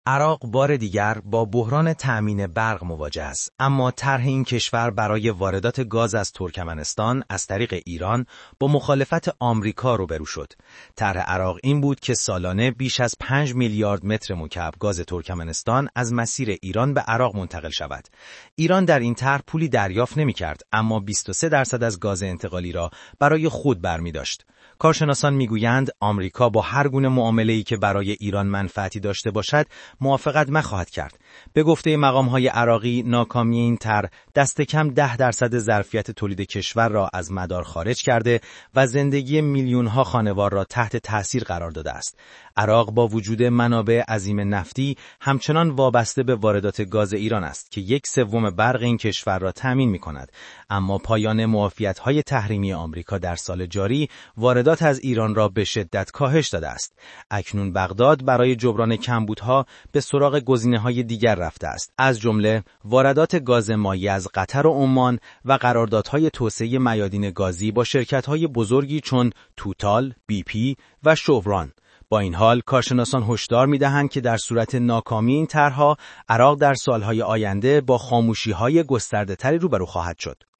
عراق بار دیگر با بحران تأمین برق مواجه است، اما طرح این کشور برای واردات گاز از ترکمنستان از طریق ایران با مخالفت آمریکا روبرو شد. طرح عراق این بود که سالانه بیش از 5 میلیارد متر مکعب گاز ترکمنستان از مسیر ایران به عراق منتقل شود. ایران در این طرح پولی دریافت نمی‌کرد، اما 23% از گاز انتقالی را برای خود برمی‌داشت. کارشناسان میگویند آمریکا با هر گونه معامله‌ای که برای ایران منفعتی داشته باشد موافقت نخواهد کرد. به گفته مقام‌های عراقی، ناکامی این طرح دست کم 10% ظرفیت تولید کشور را از مدار خارج کرده و زندگی میلیون‌ها خانوار را تحت تأثیر قرار داده است. عراق با وجود منابع عظیم نفتی همچنان وابسته به واردات گاز ایران است که 1/3 برق این کشور را تامین می‌کند، اما پایان معافیت‌های تحریمی آمریکا در سال جاری واردات از ایران را به شدت کاهش داده است. اکنون بغداد برای جبران کمبودها به سراغ گزینه‌های دیگر رفته است، از جمله واردات گاز مایع از قطر و عمان و قراردادهای توسعه میادین گازی با شرکت‌های بزرگی چون توتال، BP و شوران. با این حال کارشناسان هشدار می‌دهند که در صورت ناکامی این طرح‌ها، عراق در سالهای آینده با خاموشی‌های گسترده‌تری روبرو خواهد شد.